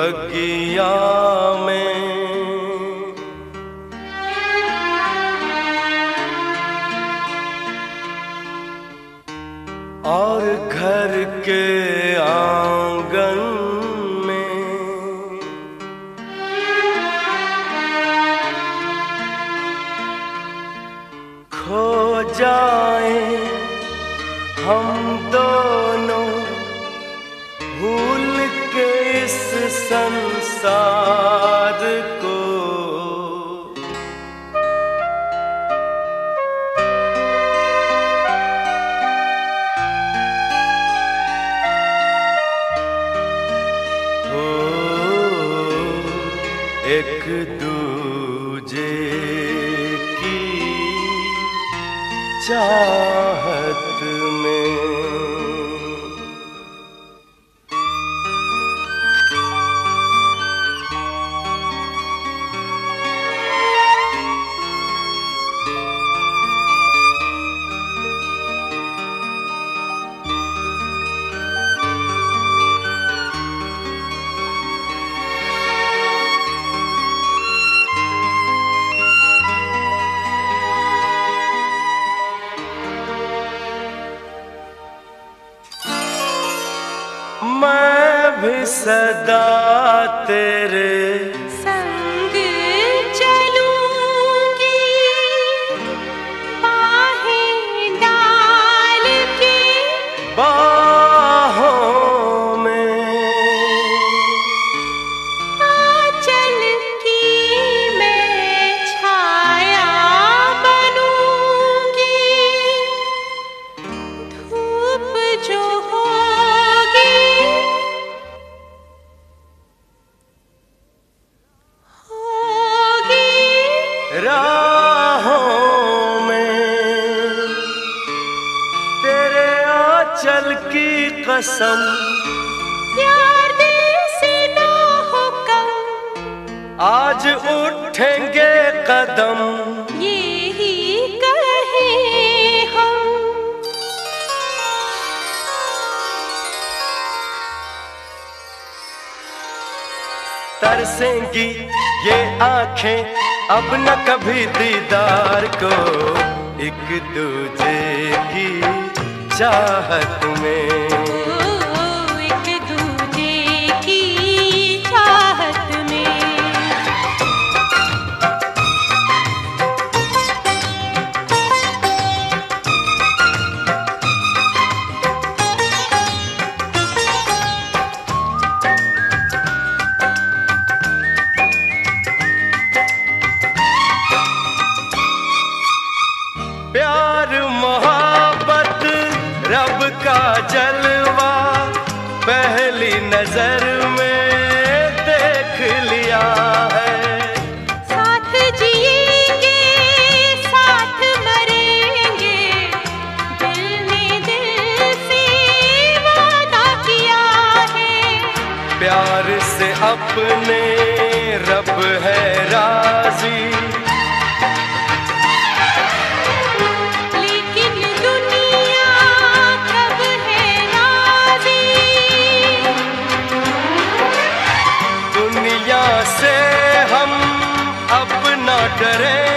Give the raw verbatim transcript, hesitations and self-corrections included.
बगिया में। और घर के आंगन में खो जाए हम दोनों, भूल के इस संसार को। एक दूजे की चाहत में। मैं भी सदा तेरे संग चलूंगी, बाहें डाल के बाहों में। आंचल की मैं छाया बनूंगी, धूप जो राहों में तेरे आंचल की कसम, प्यार दिल से ना हो कम, आज उठेंगे कदम ये ही कहे हम। तरसेंगी ये आंखें अब न कभी दीदार को, एक दूजे की चाहत में। एक दूजे की चाहत में। प्यार मोहब्बत रब का जलवा, पहली नजर में देख लिया है। साथ जिएंगे साथ मरेंगे, दिल ने दिल से वादा किया है। प्यार से अपने रब है राजी, से हम अब न डरे।